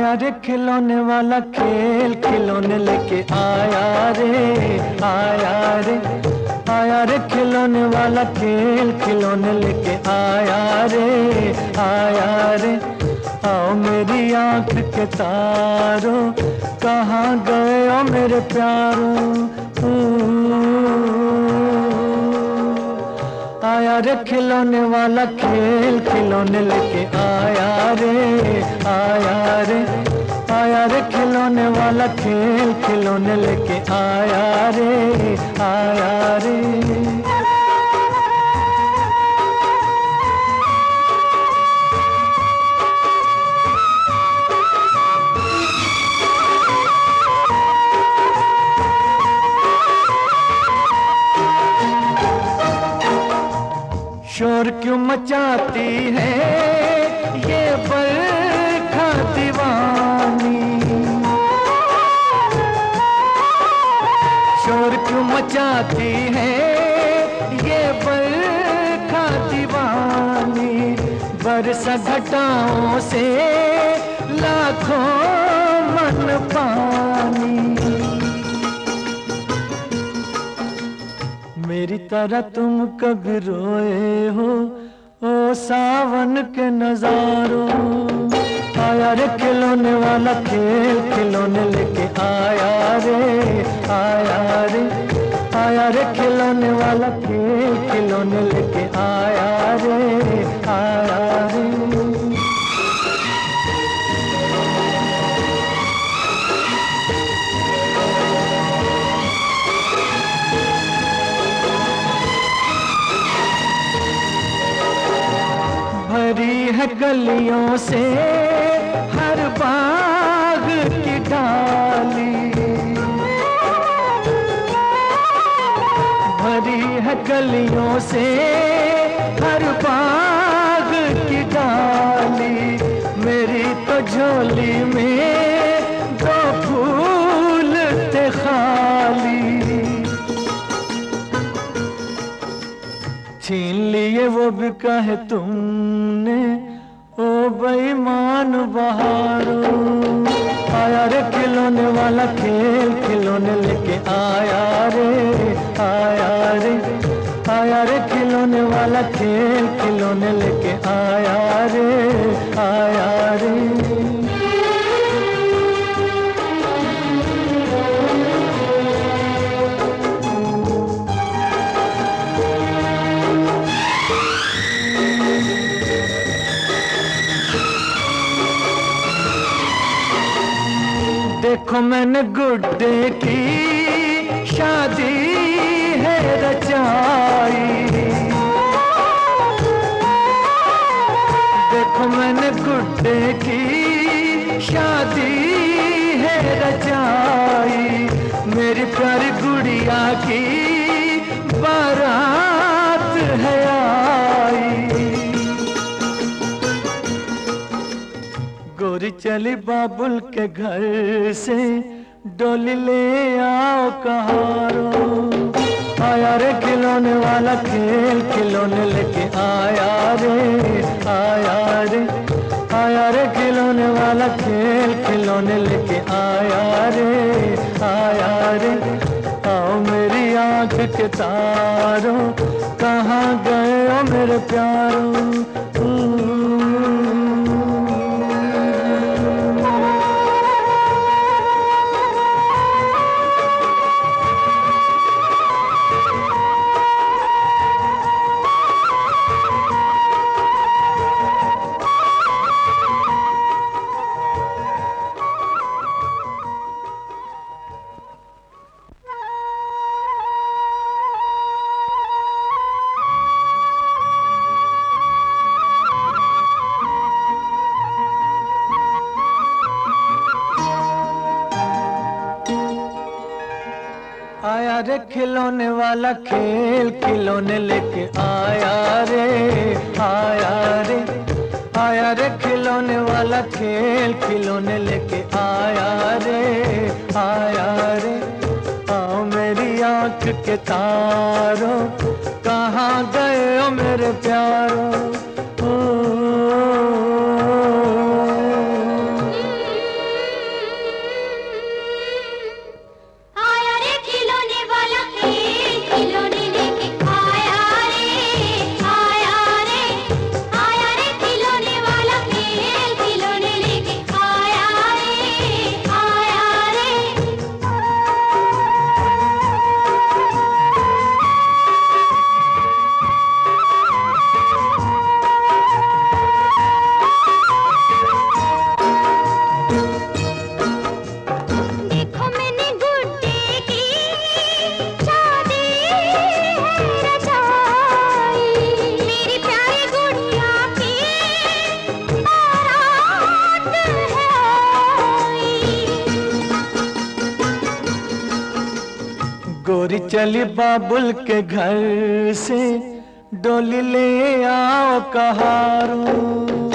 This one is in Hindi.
आया रे खिलौने वाला खेल खिलौने लेके आया रे, आया रे, आया रे खिलौने वाला खेल खिलौने लेके आया रे, आया रे। आओ मेरी आँख के तारों, कहाँ गए ओ मेरे प्यारों। आया रे खिलौने वाला खेल खिलौने लेके आया रे, आया रे, आया रे खिलौने वाला खेल खिलौने लेके आया रे, आया रे। शोर क्यों मचाती है ये बरखा दीवानी, शोर क्यों मचाती है ये बरखा दीवानी। बरसा घटाओं से लाखों मन पानी। मेरी तरह तुम कभी रोए हो ओ सावन के नजारों। आया रे खिलौने वाला खेल खिलौने लेके आया रे, आया रे, आया रे खिलौने वाला खेल खिलौने लेके आया रे, आया रे। भरी है गलियों से हर बाग की डाली, भरी है गलियों से हर बाग की डाली। मेरी तो झोली में दो फूल थे खाली। छीन लिए वो भी कहे तुमने ओ बेईमान बहारों। आया रे खिलौने वाला खेल खिलौने लेके आया रे, आया रे, आया रे खिलौने वाला खेल खिलौने लेके आया रे, आया रे। देखो मैंने गुड्डे की शादी है रचाई, देखो मैंने गुड्डे की शादी है रचाई। मेरी प्यारी गुड़िया की बारात है आई। गोरी चली बाबुल के घर से डोली ले आओ कहारो। आया रे खिलौने वाला खेल खिलौने लेके आया रे, आया रे, आया रे खिलौने वाला खेल खिलौने लेके आया रे, आया रे। आओ मेरी आँख के तारों, कहाँ गए ओ मेरे प्यारों। आया रे खिलौने वाला खेल खिलौने लेके आया रे, आया रे, आया रे खिलौने वाला खेल खिलौने लेके आया रे, आया रे। आओ मेरी आँख के तारों, कहाँ गए ओ मेरे प्यारों। गोरी चली बाबुल के घर से डोली ले आओ कहारो।